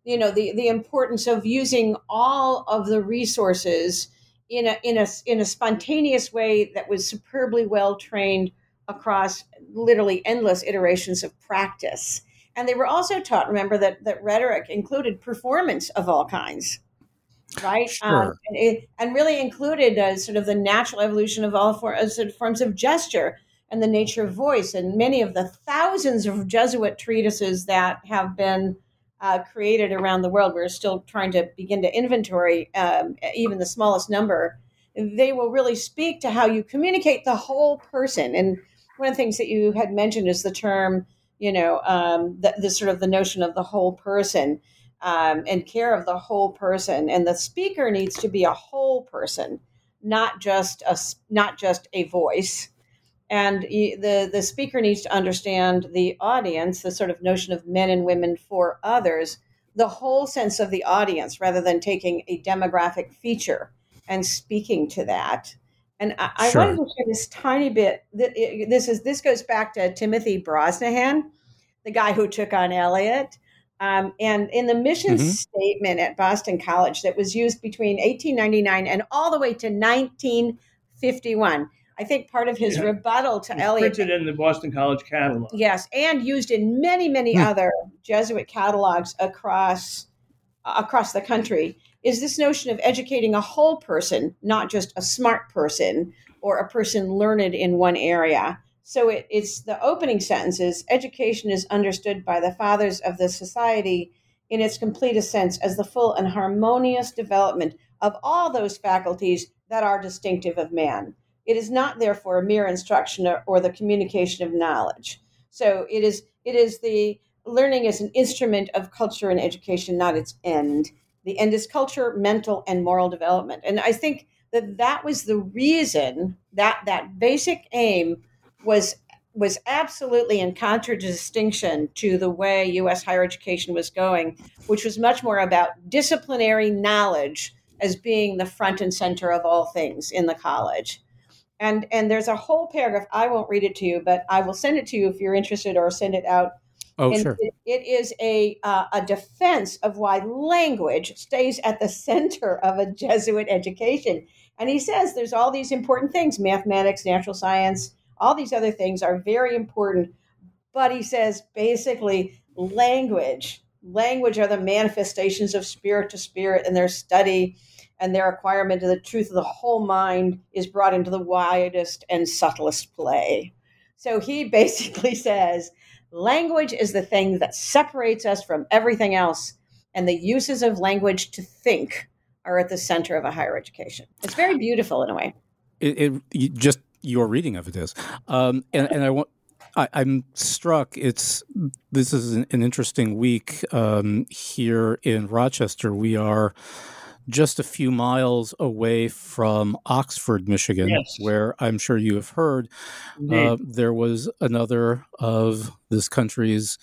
you know, the, the importance of using all of the resources in a in a in a spontaneous way that was superbly well trained across literally endless iterations of practice. And they were also taught, remember, that that rhetoric included performance of all kinds, right? Sure. Um, and, it, and really included uh, sort of the natural evolution of all for, uh, sort of forms of gesture and the nature of voice. And many of the thousands of Jesuit treatises that have been uh, created around the world, we're still trying to begin to inventory um, even the smallest number. They will really speak to how you communicate the whole person. And one of the things that you had mentioned is the term, you know, um, the, the sort of the notion of the whole person. Um, and care of the whole person, and the speaker needs to be a whole person, not just a not just a voice. And the the speaker needs to understand the audience, the sort of notion of men and women for others, the whole sense of the audience, rather than taking a demographic feature and speaking to that. And I, Sure. I wanted to share this tiny bit. This is this goes back to Timothy Brosnahan, the guy who took on Eliot. Um, and in the mission Mm-hmm. statement at Boston College that was used between eighteen ninety-nine and all the way to nineteen fifty-one, I think part of his Yeah. rebuttal to It's Eliot. printed in the Boston College catalog. Yes, and used in many, many Hmm. other Jesuit catalogs across uh, across the country, is this notion of educating a whole person, not just a smart person or a person learned in one area. So it, it's the opening sentence is, education is understood by the fathers of the society in its completest sense as the full and harmonious development of all those faculties that are distinctive of man. It is not, therefore, mere instruction or, or the communication of knowledge. So it is it is the learning as an instrument of culture and education, not its end. The end is culture, mental, and moral development. And I think that that was the reason that that basic aim was was absolutely in contradistinction to the way U S higher education was going, which was much more about disciplinary knowledge as being the front and center of all things in the college. And and there's a whole paragraph. I won't read it to you, but I will send it to you if you're interested, or send it out. Oh, And sure. it, it is a uh, a defense of why language stays at the center of a Jesuit education. And he says there's all these important things, mathematics, natural science, all these other things are very important. But he says basically language, language are the manifestations of spirit to spirit, and their study and their acquirement of the truth of the whole mind is brought into the widest and subtlest play. So he basically says language is the thing that separates us from everything else, and the uses of language to think are at the center of a higher education. It's very beautiful in a way. It, it you- just your reading of it is, um, and and I want. I, I'm struck. It's this is an, an interesting week um, here in Rochester. We are just a few miles away from Oxford, Michigan, Yes. where I'm sure you have heard Indeed. uh, there was another of this country's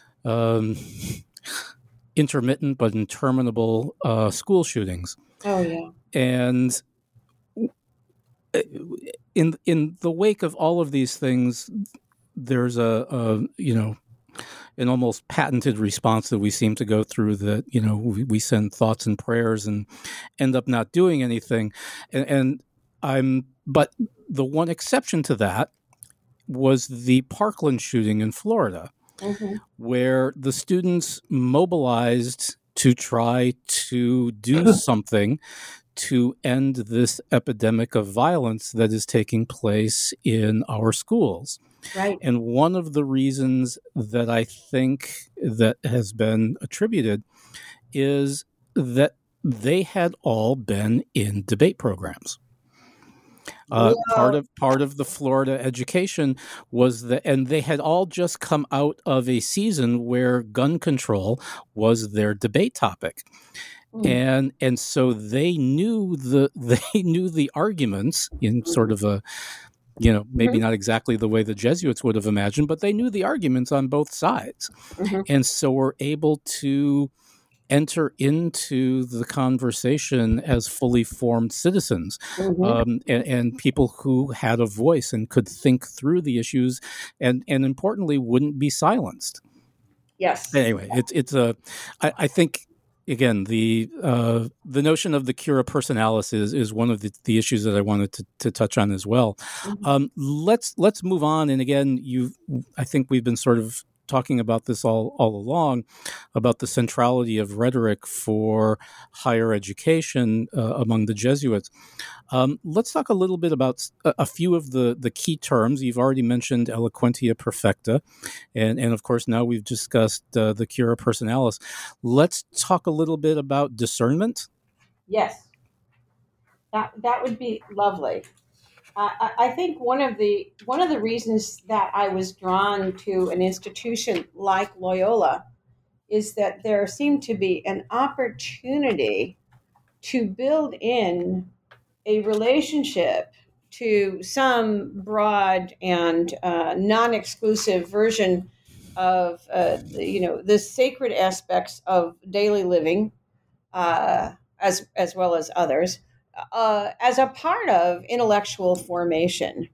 um, intermittent but interminable uh, school shootings. Oh, yeah. And in in the wake of all of these things, there's a, a you know an almost patented response that we seem to go through, that you know we, we send thoughts and prayers and end up not doing anything. And, and I'm but the one exception to that was the Parkland shooting in Florida, Mm-hmm. where the students mobilized to try to do something to end this epidemic of violence that is taking place in our schools. Right. And one of the reasons that I think that has been attributed is that they had all been in debate programs. Uh, Yeah. Part of part of the Florida education was that, and they had all just come out of a season where gun control was their debate topic. Mm. And and so they knew the they knew the arguments in sort of a, you know, maybe Mhm. not exactly the way the Jesuits would have imagined, but they knew the arguments on both sides, Mhm. and so were able to enter into the conversation as fully formed citizens, Mhm. um, and, and people who had a voice and could think through the issues, and and importantly, wouldn't be silenced. Yes. Anyway, it's it's a, I, I think again, the uh, the notion of the cura personalis is, is one of the, the issues that I wanted to, to touch on as well. Mm-hmm. Um, let's let's move on. And again, you, I think we've been sort of talking about this all, all along, about the centrality of rhetoric for higher education uh, among the Jesuits. Um, let's talk a little bit about a, a few of the, the key terms. You've already mentioned eloquentia perfecta, and, and of course now we've discussed uh, the cura personalis. Let's talk a little bit about discernment. Yes, that that would be lovely. Uh, I think one of the one of the reasons that I was drawn to an institution like Loyola is that there seemed to be an opportunity to build in a relationship to some broad and uh, non-exclusive version of uh, you know the sacred aspects of daily living, uh, as as well as others. Uh, as a part of intellectual formation,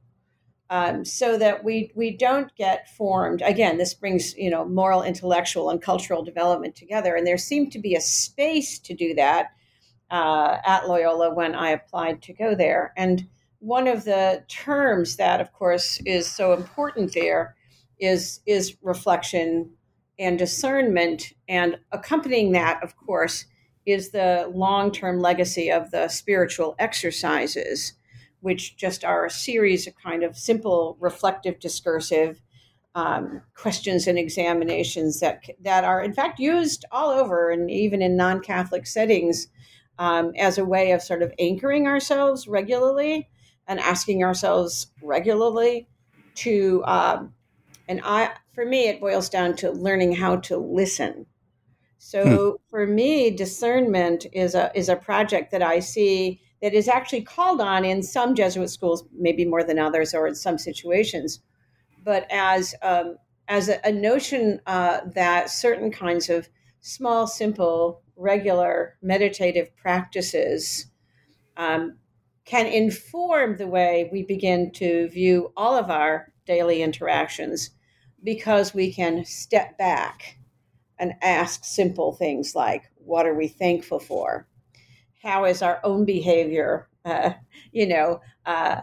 um, so that we we don't get formed. Again, this brings you know moral, intellectual, and cultural development together, and there seemed to be a space to do that uh, at Loyola when I applied to go there. And one of the terms that, of course, is so important there is is reflection and discernment, and accompanying that, of course, is the long-term legacy of the spiritual exercises, which just are a series of kind of simple, reflective, discursive um, questions and examinations that that are, in fact, used all over, and even in non-Catholic settings, um, as a way of sort of anchoring ourselves regularly and asking ourselves regularly to, um, and I, for me, it boils down to learning how to listen. So hmm. for me, discernment is a is a project that I see that is actually called on in some Jesuit schools, maybe more than others, or in some situations, but as um, as a, a notion uh, that certain kinds of small, simple, regular meditative practices um, can inform the way we begin to view all of our daily interactions, because we can step back and ask simple things like, what are we thankful for? How is our own behavior, uh, you know, uh,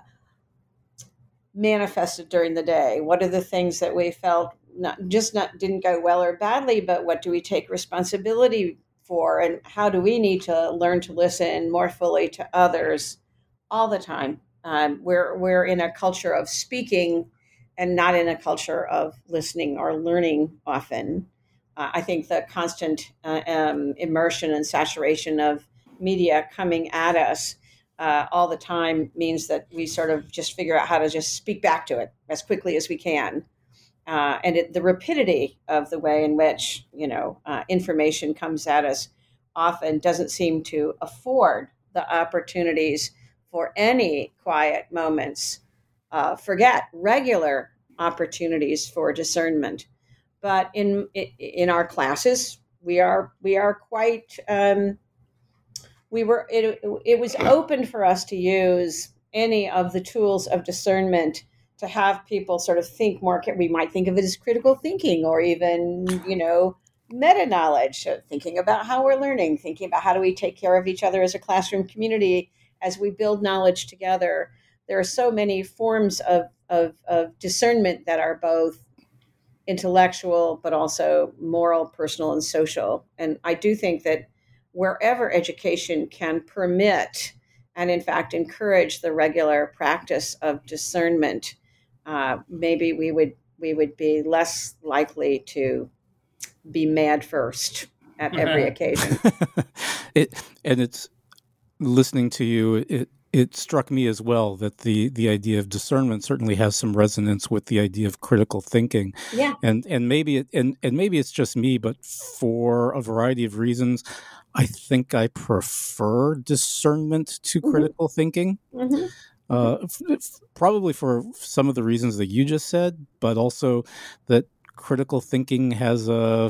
manifested during the day? What are the things that we felt not just not didn't go well or badly, but what do we take responsibility for? And how do we need to learn to listen more fully to others all the time? Um, we're we're in a culture of speaking and not in a culture of listening or learning often. Uh, I think the constant uh, um, immersion and saturation of media coming at us uh, all the time means that we sort of just figure out how to just speak back to it as quickly as we can. Uh, and it, the rapidity of the way in which, you know, uh, information comes at us often doesn't seem to afford the opportunities for any quiet moments, uh, forget regular opportunities for discernment. But in in our classes, we are we are quite um, we were it, it was open for us to use any of the tools of discernment to have people sort of think more. We might think of it as critical thinking, or even you know meta knowledge, thinking about how we're learning, thinking about how do we take care of each other as a classroom community as we build knowledge together. There are so many forms of of, of discernment that are both intellectual, but also moral, personal, and social. And I do think that wherever education can permit and, in fact, encourage the regular practice of discernment, uh, maybe we would we would be less likely to be mad first at every occasion. it, and it's listening to you. It, It struck me as well that the, the idea of discernment certainly has some resonance with the idea of critical thinking. Yeah. And and maybe it, and, and maybe it's just me, but for a variety of reasons, I think I prefer discernment to mm-hmm. critical thinking. Mm-hmm. Uh, f- f- probably for some of the reasons that you just said, but also that critical thinking has a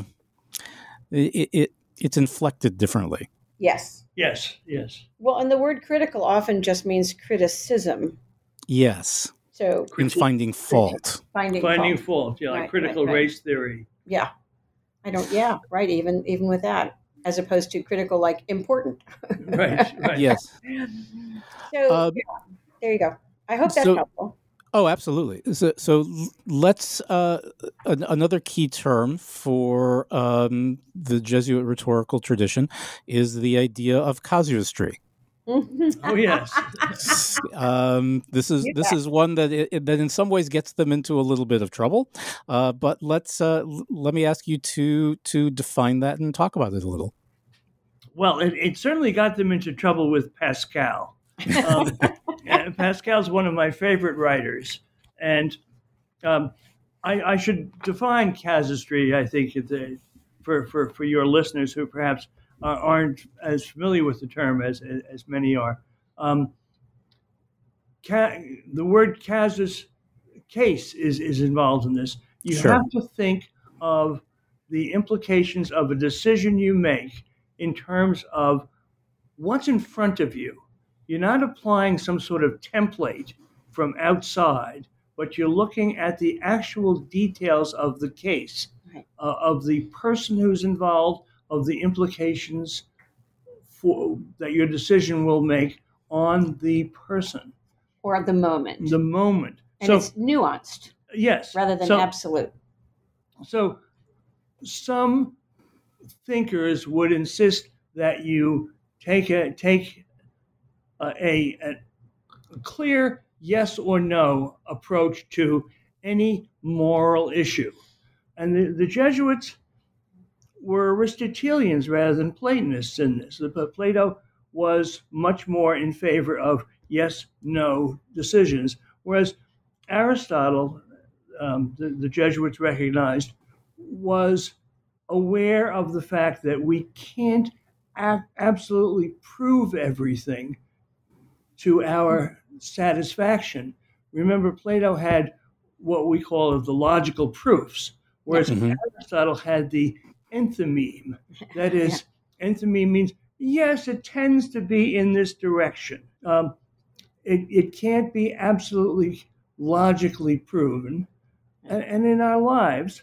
it, it it's inflected differently. Yes. Yes, yes. Well, and the word critical often just means criticism. Yes. So in finding fault. Finding, finding fault. fault, yeah, like right, critical right, right. race theory. Yeah. I don't, yeah, right, even even with that. as opposed to critical like important. Right, right. Yes. So Um, yeah, there you go. I hope that's so- helpful. Oh, absolutely. So, so l- let's uh, an, another key term for um, the Jesuit rhetorical tradition is the idea of casuistry. Oh, yes. um, this is You this bet. is one that it, that in some ways gets them into a little bit of trouble. Uh, but let's uh, l- let me ask you to to define that and talk about it a little. Well, it, it certainly got them into trouble with Pascal. Um, and Pascal's one of my favorite writers. And um, I, I should define casuistry, I think, at the, for, for, for your listeners who perhaps uh, aren't as familiar with the term as, as many are. Um, ca- the word casus, case, is, is involved in this. You Sure. have to think of the implications of a decision you make in terms of what's in front of you. You're not applying some sort of template from outside, but you're looking at the actual details of the case, Right. uh, of the person who's involved, of the implications for that your decision will make on the person, Or at the moment. the moment. and so it's nuanced yes, rather than so, absolute. So some thinkers would insist that you take a take a, a, a clear yes or no approach to any moral issue. And the, the Jesuits were Aristotelians rather than Platonists in this. But Plato was much more in favor of yes, no decisions, whereas Aristotle, um, the, the Jesuits recognized, was aware of the fact that we can't a- absolutely prove everything to our satisfaction. Remember, Plato had what we call the logical proofs, whereas Mhm. Aristotle had the enthymeme. That is, enthymeme means, yes, it tends to be in this direction. Um, it, it can't be absolutely logically proven. And, and in our lives,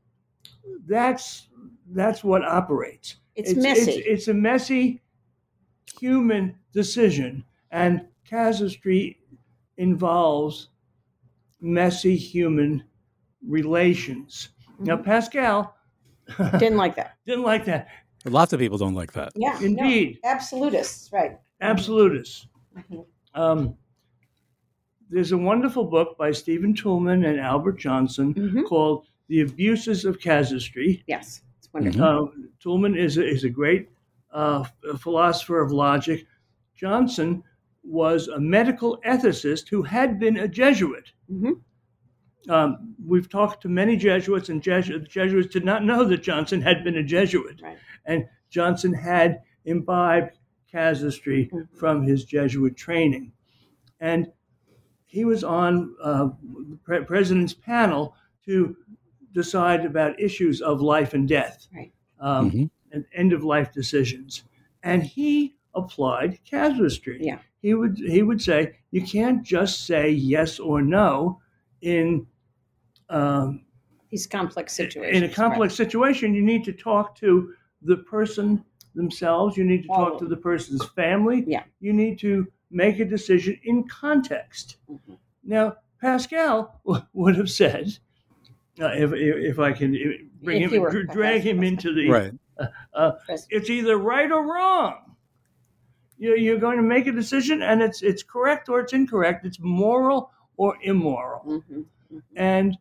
that's that's what operates. It's messy. It's, it's a messy human decision, and casuistry involves messy human relations. Now, Pascal Didn't like that. didn't like that. Lots of people don't like that. Yeah. no, Indeed. absolutists, right. Absolutists. Mhm. Um, there's a wonderful book by Stephen Toulmin and Albert Johnson Mhm. called The Abuses of Casuistry. Yes, it's wonderful. Uh, Toulmin is a, is a great uh, philosopher of logic. Johnson was a medical ethicist who had been a Jesuit. Mhm. Um, we've talked to many Jesuits, and Jesu- the Jesuits did not know that Johnson had been a Jesuit. Right. And Johnson had imbibed casuistry Mhm. from his Jesuit training. And he was on uh, the pre- president's panel to decide about issues of life and death, Right. um, Mhm. and end-of-life decisions. And he applied casuistry. Yeah. He would he would say, you can't just say yes or no in um, These complex situations. in a complex situation. You need to talk to the person themselves. You need to All talk of to the person's family. Yeah. You need to make a decision in context. Right. Mhm. Now, Pascal w- would have said, uh, if, if if I can uh, bring If him, you were dr- drag him into the, Right. uh, Yes. it's either right or wrong. You're, you're going to make a decision, and it's it's correct or it's incorrect. It's moral or immoral. Mhm. And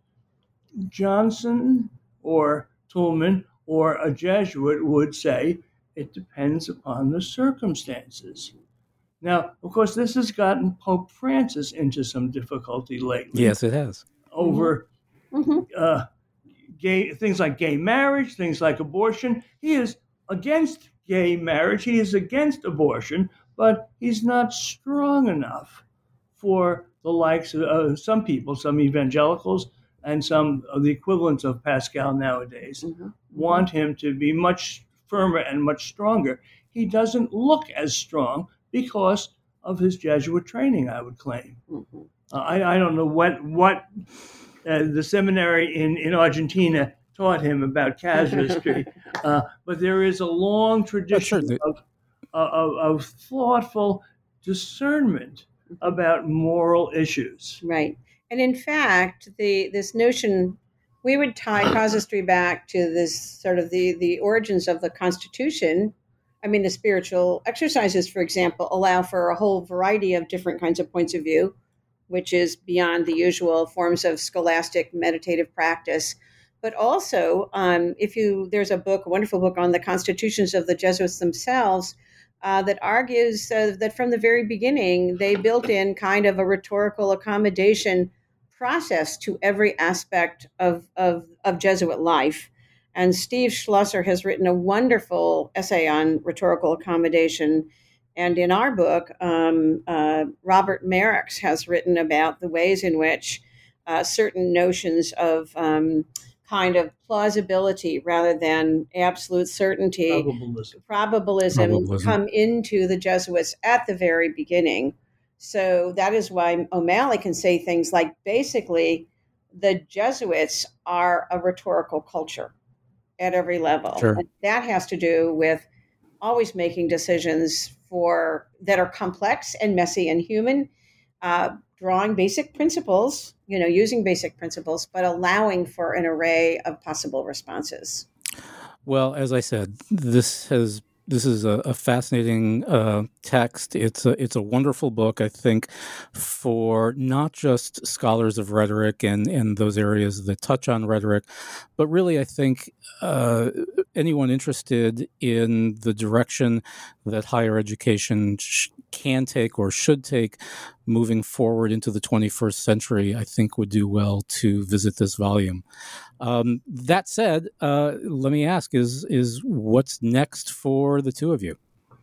Johnson or Toulmin or a Jesuit would say it depends upon the circumstances. Now, of course, this has gotten Pope Francis into some difficulty lately Yes, it has. over Mhm. uh, gay things like gay marriage, things like abortion. He is against gay marriage. He is against abortion, but he's not strong enough for the likes of uh, some people, some evangelicals, and some of the equivalents of Pascal nowadays Mhm. want him to be much firmer and much stronger. He doesn't look as strong because of his Jesuit training, I would claim. Mhm. Uh, I, I don't know what what uh, the seminary in, in Argentina taught him about casuistry. uh, but there is a long tradition of, of, of thoughtful discernment about moral issues. Right. And in fact, the this notion, we would tie casuistry back to this sort of the, the origins of the Constitution. I mean, the spiritual exercises, for example, allow for a whole variety of different kinds of points of view, which is beyond the usual forms of scholastic meditative practice. But also, um, if you there's a book, a wonderful book on the constitutions of the Jesuits themselves, uh, that argues uh, that from the very beginning, they built in kind of a rhetorical accommodation process to every aspect of, of, of Jesuit life. And Steve Schlosser has written a wonderful essay on rhetorical accommodation. And in our book, um, uh, Robert Merricks has written about the ways in which uh, certain notions of um, kind of plausibility rather than absolute certainty, Probabilism. probabilism, Probabilism. come into the Jesuits at the very beginning. So that is why O'Malley can say things like, basically, the Jesuits are a rhetorical culture at every level. Sure. And that has to do with always making decisions for that are complex and messy and human, uh, drawing basic principles, you know, using basic principles, but allowing for an array of possible responses. Well, as I said, this has this is a, a fascinating uh, text. It's a it's a wonderful book, I think, for not just scholars of rhetoric and, and those areas that touch on rhetoric, but really, I think uh, anyone interested in the direction that higher education sh- can take or should take moving forward into the twenty-first century, I think would do well to visit this volume. Um, that said, uh, let me ask: is is what's next for the two of you?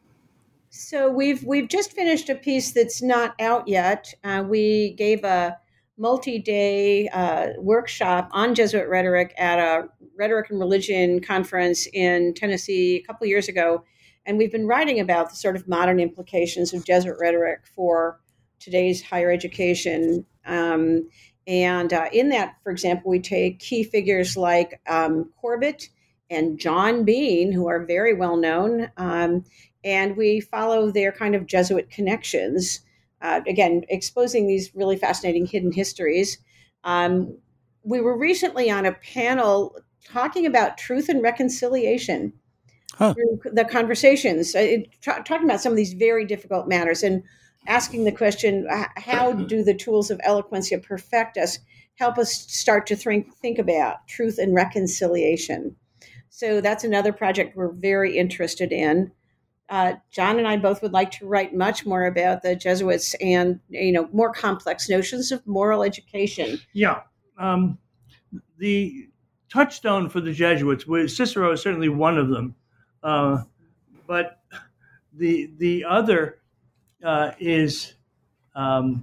So we've we've just finished a piece that's not out yet. Uh, we gave a multi-day uh, workshop on Jesuit rhetoric at a rhetoric and religion conference in Tennessee a couple of years ago, and we've been writing about the sort of modern implications of Jesuit rhetoric for today's higher education. Um, And uh, in that, for example, we take key figures like um, Corbett and John Bean, who are very well known, um, and we follow their kind of Jesuit connections, uh, again, exposing these really fascinating hidden histories. Um, we were recently on a panel talking about truth and reconciliation, Huh. through the conversations, uh, it, tra- talking about some of these very difficult matters and asking the question, how do the tools of eloquencia perfect us, help us start to think, think about truth and reconciliation? So that's another project we're very interested in. Uh, John and I both would like to write much more about the Jesuits and, you know, more complex notions of moral education. Yeah. Um, the touchstone for the Jesuits was Cicero is certainly one of them. Uh, but the the other Uh, is um,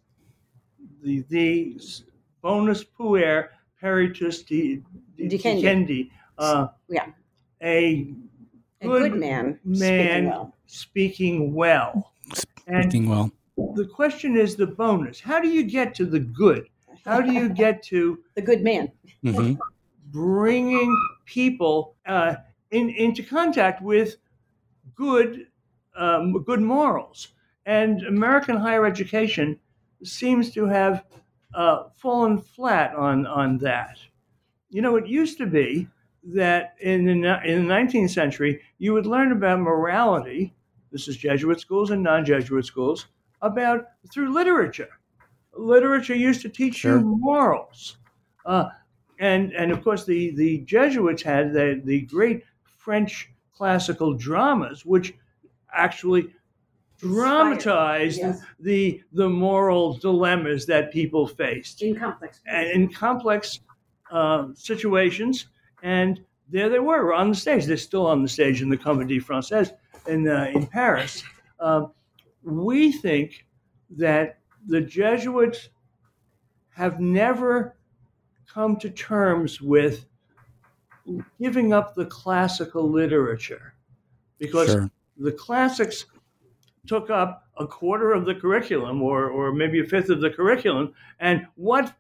the the bonus puer peritus di, di, Dicendi. dicendi, uh, Yeah. a A good, good man, man speaking well. speaking well. Speaking well. The question is the bonus. How do you get to the good? How do you get to The good man. Mm-hmm. bringing people uh, in, into contact with good um, good morals? And American higher education seems to have uh, fallen flat on, on that. You know, it used to be that in the, in the nineteenth century, you would learn about morality, this is Jesuit schools and non-Jesuit schools, about through literature. Literature used to teach Sure. you morals. Uh, and, and of course, the, the Jesuits had the, the great French classical dramas, which actually dramatized Yes. the the moral dilemmas that people faced In complex. and in complex uh, situations. And there they were on the stage. They're still on the stage in the Comédie Française in uh, in Paris. Uh, we think that the Jesuits have never come to terms with giving up the classical literature, because Sure. the classics took up a quarter of the curriculum, or or maybe a fifth of the curriculum. And what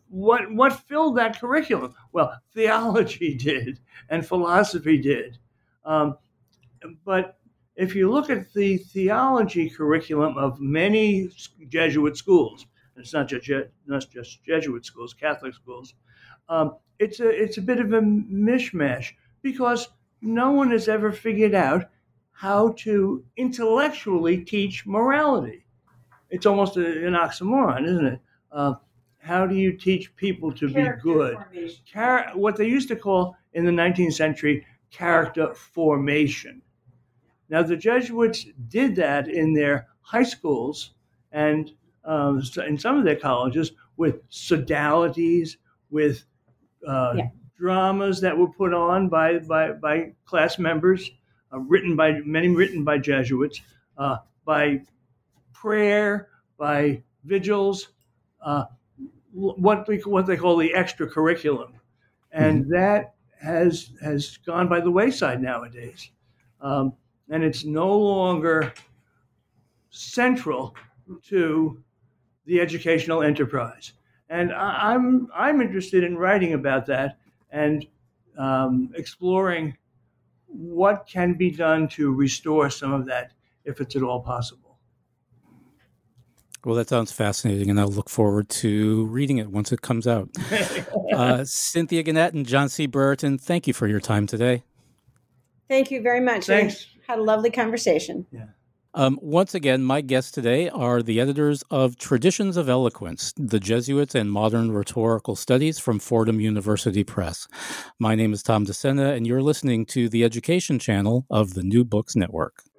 what what filled that curriculum? Well, theology did, and philosophy did. Um, but if you look at the theology curriculum of many Jesuit schools, it's not just not just Jesuit schools, Catholic schools. Um, it's a it's a bit of a mishmash because no one has ever figured out how to intellectually teach morality. It's almost a, an oxymoron, isn't it? Uh, how do you teach people to Character be good? formation. Char- what they used to call in the nineteenth century character formation. Now, the Jesuits did that in their high schools and um, in some of their colleges with sodalities, with uh, yeah. dramas that were put on by by, by class members, uh, written by many written by Jesuits, uh, by prayer, by vigils, uh, what we what they call the extra curriculum, and mm-hmm. that has has gone by the wayside nowadays, um, and it's no longer central to the educational enterprise. And I, I'm I'm interested in writing about that and um, exploring what can be done to restore some of that, if it's at all possible. Well, that sounds fascinating, and I'll look forward to reading it once it comes out. uh, Cynthia Gannett and John C. Brereton, thank you for your time today. Thank you very much. Thanks. We had a lovely conversation. Yeah. Um, once again, my guests today are the editors of Traditions of Eloquence, The Jesuits and Modern Rhetorical Studies from Fordham University Press. My name is Tom DeSena, and you're listening to the Education Channel of the New Books Network.